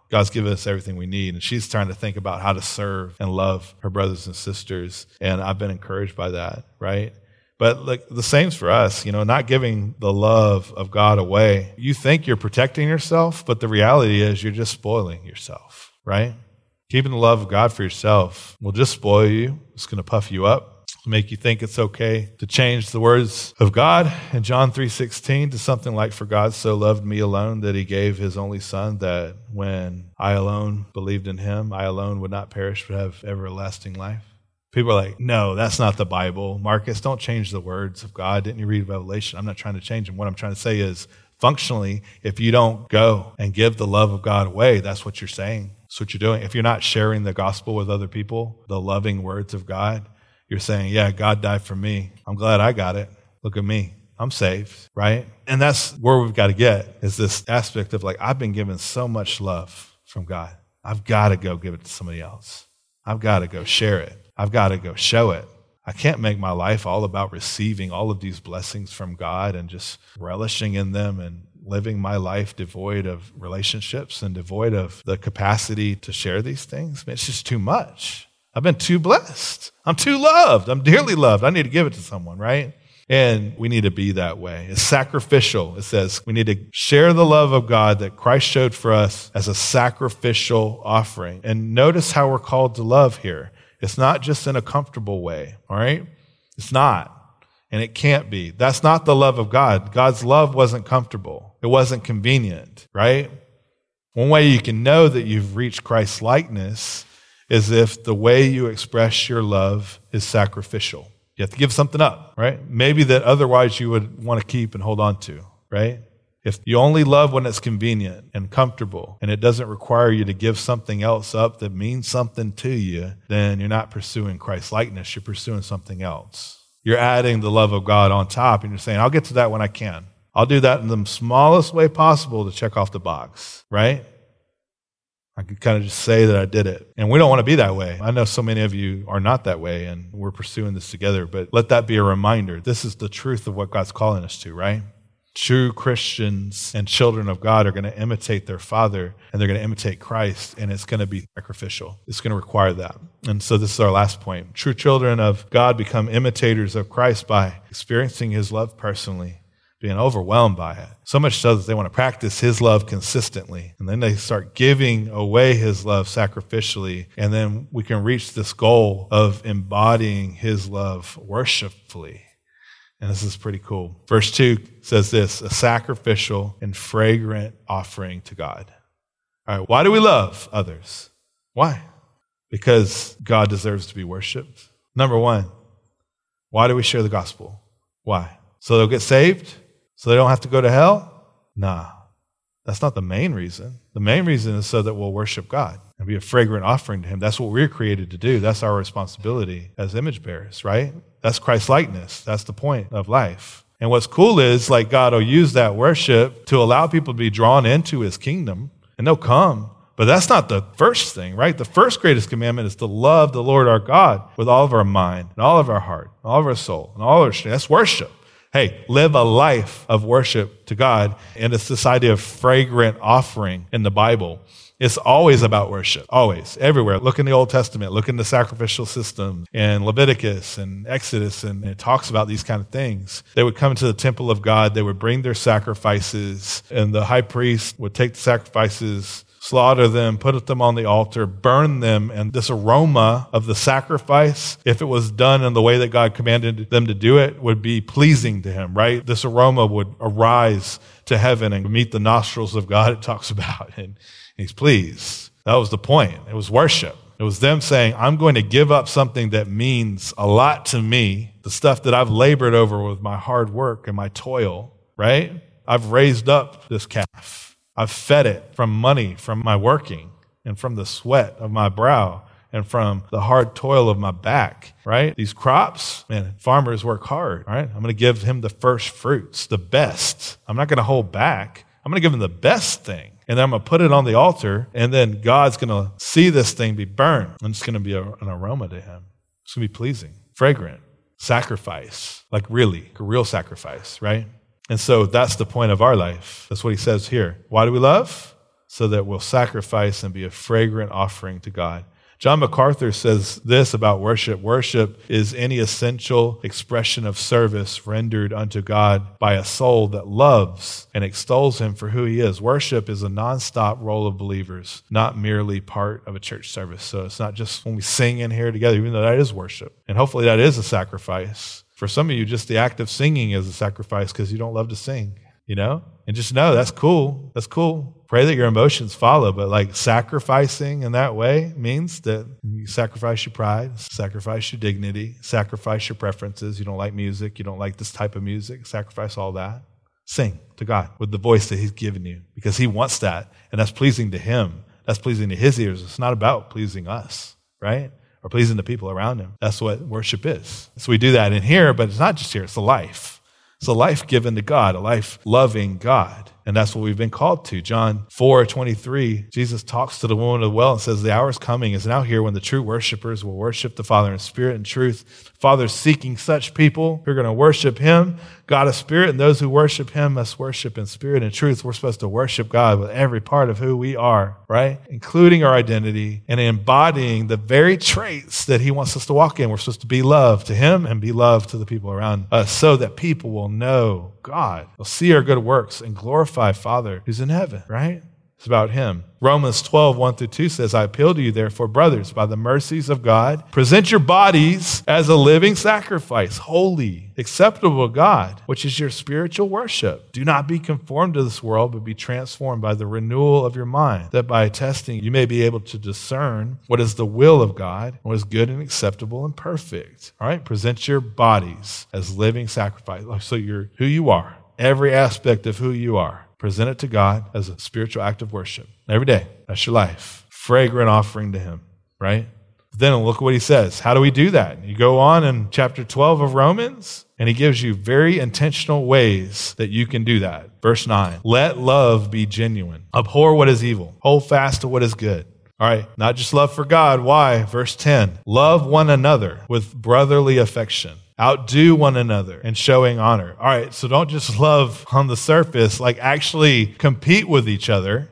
[SPEAKER 1] God's given us everything we need. And she's trying to think about how to serve and love her brothers and sisters. And I've been encouraged by that, right? But like the same's for us, not giving the love of God away. You think you're protecting yourself, but the reality is you're just spoiling yourself, right? Keeping the love of God for yourself will just spoil you. It's going to puff you up. Make you think it's okay to change the words of God in John 3:16 to something like, "For God so loved me alone that he gave his only son, that when I alone believed in him, I alone would not perish but have everlasting life." People are like, "No, that's not the Bible. Marcus, don't change the words of God. Didn't you read Revelation?" I'm not trying to change them. What I'm trying to say is, functionally, if you don't go and give the love of God away, that's what you're saying. That's what you're doing. If you're not sharing the gospel with other people, the loving words of God, you're saying, yeah, God died for me. I'm glad I got it. Look at me. I'm saved, right? And that's where we've got to get, is this aspect of like, I've been given so much love from God. I've got to go give it to somebody else. I've got to go share it. I've got to go show it. I can't make my life all about receiving all of these blessings from God and just relishing in them and living my life devoid of relationships and devoid of the capacity to share these things. I mean, it's just too much. I've been too blessed. I'm too loved. I'm dearly loved. I need to give it to someone, right? And we need to be that way. It's sacrificial. It says we need to share the love of God that Christ showed for us as a sacrificial offering. And notice how we're called to love here. It's not just in a comfortable way, all right? It's not. And it can't be. That's not the love of God. God's love wasn't comfortable. It wasn't convenient, right? One way you can know that you've reached Christ's likeness is if the way you express your love is sacrificial. You have to give something up, right? Maybe that otherwise you would want to keep and hold on to, right? If you only love when it's convenient and comfortable and it doesn't require you to give something else up that means something to you, then you're not pursuing Christ's likeness. You're pursuing something else. You're adding the love of God on top and you're saying, I'll get to that when I can. I'll do that in the smallest way possible to check off the box, right? I could kind of just say that I did it. And we don't want to be that way. I know so many of you are not that way, and we're pursuing this together, but let that be a reminder. This is the truth of what God's calling us to, right? True Christians and children of God are going to imitate their Father, and they're going to imitate Christ, and it's going to be sacrificial. It's going to require that. And so this is our last point. True children of God become imitators of Christ by experiencing his love personally, being overwhelmed by it. So much so that they want to practice his love consistently. And then they start giving away his love sacrificially. And then we can reach this goal of embodying his love worshipfully. And this is pretty cool. Verse 2 says this, a sacrificial and fragrant offering to God. All right, why do we love others? Why? Because God deserves to be worshiped. Number one, why do we share the gospel? Why? So they'll get saved? So they don't have to go to hell? Nah, that's not the main reason. The main reason is so that we'll worship God and be a fragrant offering to him. That's what we're created to do. That's our responsibility as image bearers, right? That's Christ's likeness. That's the point of life. And what's cool is like God will use that worship to allow people to be drawn into his kingdom, and they'll come. But that's not the first thing, right? The first greatest commandment is to love the Lord our God with all of our mind and all of our heart, and all of our soul, and all of our strength. That's worship. Hey, live a life of worship to God. And it's this idea of fragrant offering in the Bible. It's always about worship, always, everywhere. Look in the Old Testament, look in the sacrificial system in Leviticus and Exodus, and it talks about these kind of things. They would come to the temple of God, they would bring their sacrifices, and the high priest would take the sacrifices, slaughter them, put them on the altar, burn them, and this aroma of the sacrifice, if it was done in the way that God commanded them to do it, would be pleasing to him, right? This aroma would arise to heaven and meet the nostrils of God, it talks about, and he's pleased. That was the point. It was worship. It was them saying, I'm going to give up something that means a lot to me, the stuff that I've labored over with my hard work and my toil, right? I've raised up this calf. I've fed it from money, from my working, and from the sweat of my brow, and from the hard toil of my back, right? These crops, man, farmers work hard, right? I'm going to give him the first fruits, the best. I'm not going to hold back. I'm going to give him the best thing. And then I'm going to put it on the altar, and then God's going to see this thing be burned, and it's going to be an aroma to him. It's going to be pleasing, fragrant, sacrifice, like really, a real sacrifice, right? And so that's the point of our life. That's what he says here. Why do we love? so that we'll sacrifice and be a fragrant offering to God. John MacArthur says this about worship. Worship is any essential expression of service rendered unto God by a soul that loves and extols him for who he is. Worship is a nonstop role of believers, not merely part of a church service. So it's not just when we sing in here together, even though that is worship. And hopefully that is a sacrifice. For some of you, just the act of singing is a sacrifice because you don't love to sing, And just know that's cool. That's cool. Pray that your emotions follow, but like sacrificing in that way means that you sacrifice your pride, sacrifice your dignity, sacrifice your preferences. You don't like music. You don't like this type of music. Sacrifice all that. Sing to God with the voice that he's given you because he wants that. And that's pleasing to him. That's pleasing to his ears. It's not about pleasing us, right? Or pleasing the people around him. That's what worship is. So we do that in here, but it's not just here. It's a life. It's a life given to God, a life loving God. And that's what we've been called to. John 4:23, Jesus talks to the woman of the well and says, the hour is coming, is now here when the true worshipers will worship the Father in spirit and truth. The Father is seeking such people who are going to worship him. God is spirit, and those who worship him must worship in spirit and truth. We're supposed to worship God with every part of who we are, right? Including our identity and embodying the very traits that he wants us to walk in. We're supposed to be love to him and be love to the people around us so that people will know God. They'll see our good works and glorify Father who's in heaven, right? It's about him. Romans 12:1-2 says, I appeal to you, therefore, brothers, by the mercies of God, present your bodies as a living sacrifice, holy, acceptable to God, which is your spiritual worship. Do not be conformed to this world, but be transformed by the renewal of your mind, that by testing you may be able to discern what is the will of God, what is good and acceptable and perfect. All right? Present your bodies as living sacrifice. So you're who you are, every aspect of who you are. Present it to God as a spiritual act of worship. Every day. That's your life. Fragrant offering to him, right? Then look what he says. How do we do that? You go on in chapter 12 of Romans, and he gives you very intentional ways that you can do that. Verse 9, let love be genuine. Abhor what is evil. Hold fast to what is good. All right, not just love for God. Why? Verse 10, love one another with brotherly affection. Outdo one another in showing honor. All right, so don't just love on the surface, like actually compete with each other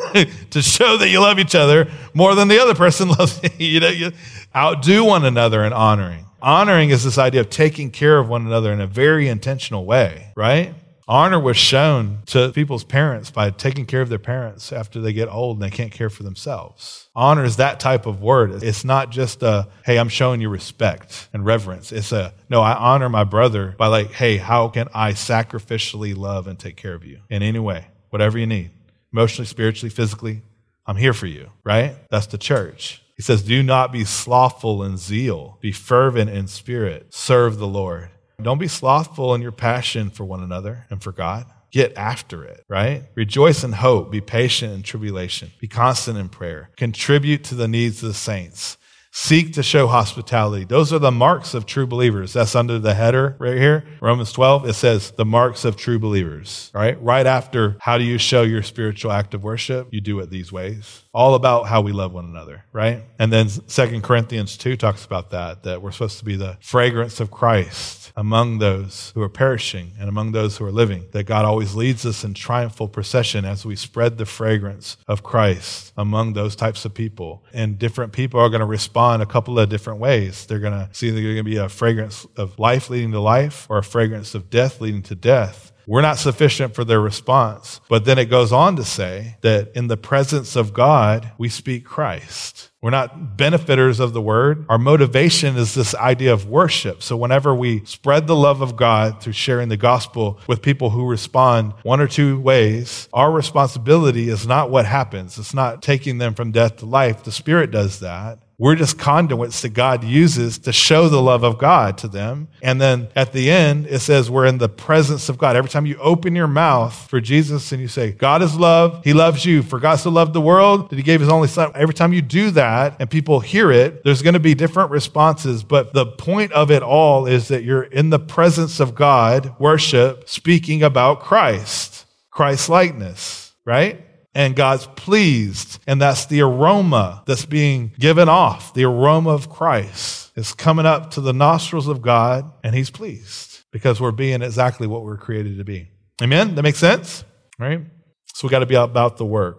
[SPEAKER 1] to show that you love each other more than the other person loves you. You outdo one another in honoring. Honoring is this idea of taking care of one another in a very intentional way, right? Honor was shown to people's parents by taking care of their parents after they get old and they can't care for themselves. Honor is that type of word. It's not just a, hey, I'm showing you respect and reverence. It's a, no, I honor my brother by like, hey, how can I sacrificially love and take care of you in any way, whatever you need, emotionally, spiritually, physically, I'm here for you, right? That's the church. He says, do not be slothful in zeal, be fervent in spirit, serve the Lord. Don't be slothful in your passion for one another and for God. Get after it, right? Rejoice in hope. Be patient in tribulation. Be constant in prayer. Contribute to the needs of the saints. Seek to show hospitality. Those are the marks of true believers. That's under the header right here. Romans 12, it says the marks of true believers, right? Right after how do you show your spiritual act of worship? You do it these ways. All about how we love one another, right? And then 2 Corinthians 2 talks about that we're supposed to be the fragrance of Christ among those who are perishing and among those who are living, that God always leads us in triumphal procession as we spread the fragrance of Christ among those types of people. And different people are going to respond a couple of different ways. They're going to see they're going to be a fragrance of life leading to life or a fragrance of death leading to death. We're not sufficient for their response. But then it goes on to say that in the presence of God, we speak Christ. We're not benefiters of the word. Our motivation is this idea of worship. So whenever we spread the love of God through sharing the gospel with people who respond one or two ways, our responsibility is not what happens. It's not taking them from death to life. The Spirit does that. We're just conduits that God uses to show the love of God to them. And then at the end, it says we're in the presence of God. Every time you open your mouth for Jesus and you say, God is love, he loves you. For God so loved the world that he gave his only son. Every time you do that and people hear it, there's going to be different responses. But the point of it all is that you're in the presence of God, worship, speaking about Christ, Christ-likeness, right? And God's pleased. And that's the aroma that's being given off. The aroma of Christ is coming up to the nostrils of God, and he's pleased because we're being exactly what we're created to be. Amen? That makes sense? Right? So we got to be about the work.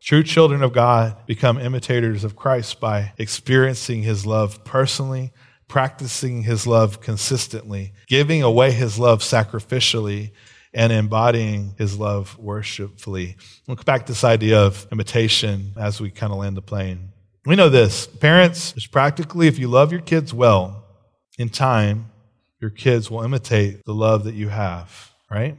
[SPEAKER 1] True children of God become imitators of Christ by experiencing his love personally, practicing his love consistently, giving away his love sacrificially, and embodying his love worshipfully. Look back to this idea of imitation as we kind of land the plane. We know this. Parents, it's practically, if you love your kids well, in time, your kids will imitate the love that you have, right?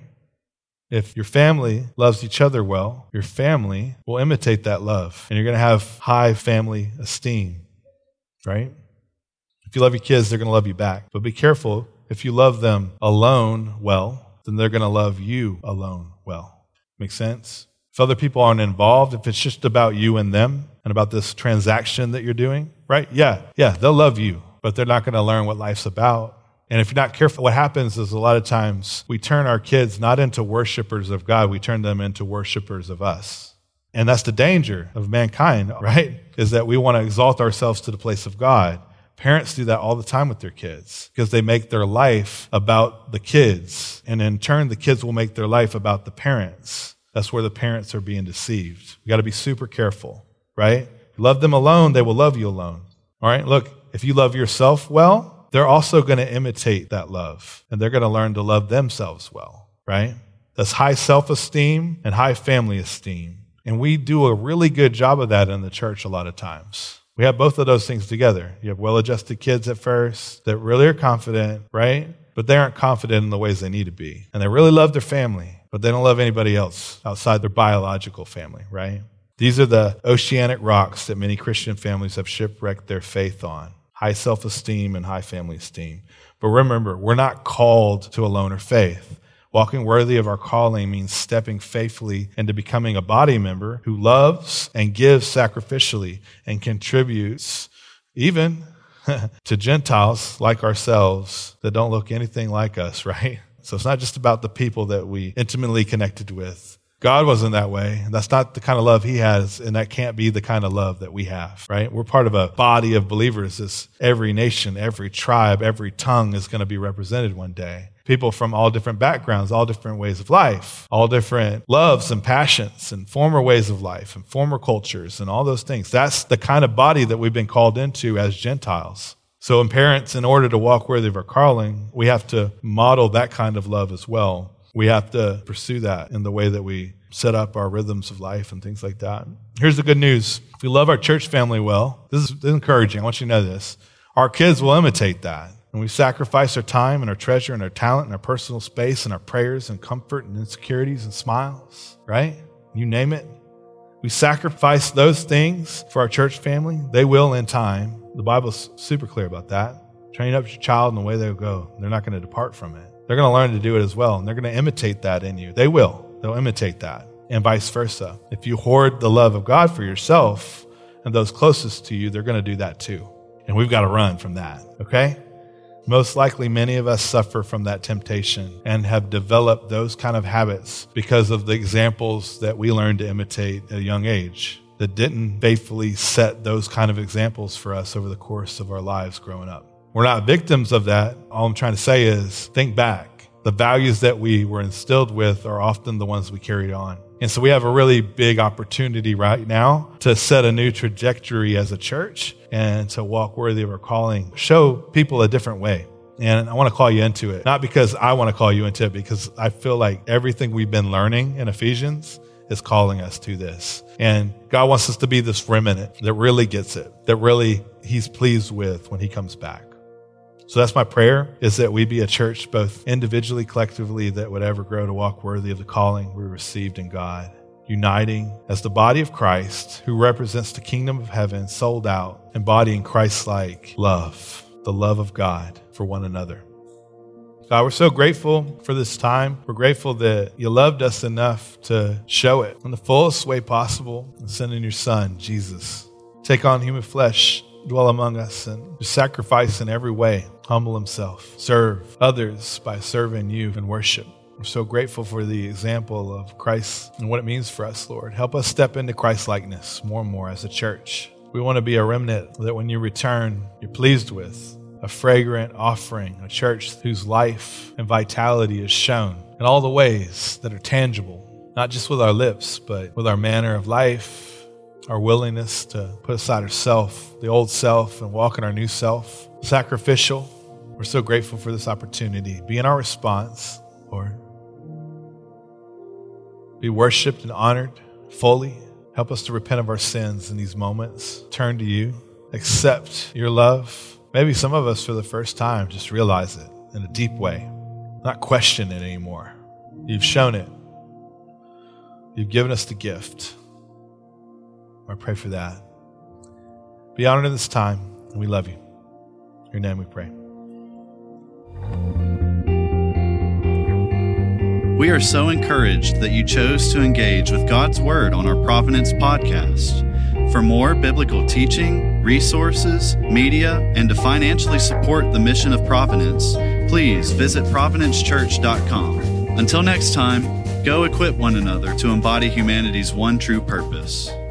[SPEAKER 1] If your family loves each other well, your family will imitate that love. And you're going to have high family esteem, right? If you love your kids, they're going to love you back. But be careful, if you love them alone well, then they're going to love you alone well. Make sense? If other people aren't involved, if it's just about you and them and about this transaction that you're doing, right? Yeah, they'll love you, but they're not going to learn what life's about. And if you're not careful, what happens is a lot of times we turn our kids not into worshipers of God, we turn them into worshipers of us. And that's the danger of mankind, right? Is that we want to exalt ourselves to the place of God. Parents do that all the time with their kids because they make their life about the kids. And in turn, the kids will make their life about the parents. That's where the parents are being deceived. We got to be super careful, right? If you love them alone, they will love you alone. All right? Look, if you love yourself well, they're also going to imitate that love, and they're going to learn to love themselves well, right? That's high self-esteem and high family esteem. And we do a really good job of that in the church a lot of times. We have both of those things together. You have well-adjusted kids at first that really are confident, right? But they aren't confident in the ways they need to be. And they really love their family, but they don't love anybody else outside their biological family, right? These are the oceanic rocks that many Christian families have shipwrecked their faith on. High self-esteem and high family esteem. But remember, we're not called to a loner faith. Walking worthy of our calling means stepping faithfully into becoming a body member who loves and gives sacrificially and contributes even to Gentiles like ourselves that don't look anything like us, right? So it's not just about the people that we intimately connected with. God wasn't that way. And that's not the kind of love he has, and that can't be the kind of love that we have, right? We're part of a body of believers. This every nation, every tribe, every tongue is going to be represented one day. People from all different backgrounds, all different ways of life, all different loves and passions and former ways of life and former cultures and all those things. That's the kind of body that we've been called into as Gentiles. So in parents, in order to walk worthy of our calling, we have to model that kind of love as well. We have to pursue that in the way that we set up our rhythms of life and things like that. Here's the good news. If we love our church family well, this is encouraging. I want you to know this. Our kids will imitate that. And we sacrifice our time and our treasure and our talent and our personal space and our prayers and comfort and insecurities and smiles, right? You name it. We sacrifice those things for our church family. They will in time. The Bible's super clear about that. Train up your child in the way they'll go. They're not going to depart from it. They're going to learn to do it as well, and they're going to imitate that in you. They will. They'll imitate that, and vice versa. If you hoard the love of God for yourself and those closest to you, they're going to do that too. And we've got to run from that, okay? Most likely, many of us suffer from that temptation and have developed those kind of habits because of the examples that we learned to imitate at a young age that didn't faithfully set those kind of examples for us over the course of our lives growing up. We're not victims of that. All I'm trying to say is think back. The values that we were instilled with are often the ones we carried on. And so we have a really big opportunity right now to set a new trajectory as a church and to walk worthy of our calling, show people a different way. And I want to call you into it, not because I want to call you into it, because I feel like everything we've been learning in Ephesians is calling us to this. And God wants us to be this remnant that really gets it, that really he's pleased with when he comes back. So that's my prayer, is that we be a church, both individually, collectively, that would ever grow to walk worthy of the calling we received in God, uniting as the body of Christ, who represents the kingdom of heaven, sold out, embodying Christ-like love, the love of God for one another. God, we're so grateful for this time. We're grateful that you loved us enough to show it in the fullest way possible and sending your son, Jesus, take on human flesh, dwell among us, and sacrifice in every way, humble himself, serve others by serving you in worship. We're so grateful for the example of Christ and what it means for us, Lord. Help us step into Christ-likeness more and more as a church. We want to be a remnant that when you return, you're pleased with, a fragrant offering, a church whose life and vitality is shown in all the ways that are tangible, not just with our lips, but with our manner of life, our willingness to put aside ourself, the old self, and walk in our new self. Sacrificial. We're so grateful for this opportunity. Be in our response, Lord. Be worshiped and honored fully. Help us to repent of our sins in these moments. Turn to you. Accept your love. Maybe some of us for the first time just realize it in a deep way. Not question it anymore. You've shown it. You've given us the gift. I pray for that. Be honored in this time, and we love you. In your name we pray.
[SPEAKER 2] We are so encouraged that you chose to engage with God's Word on our Providence podcast. For more biblical teaching, resources, media, and to financially support the mission of Providence, please visit providencechurch.com. Until next time, go equip one another to embody humanity's one true purpose.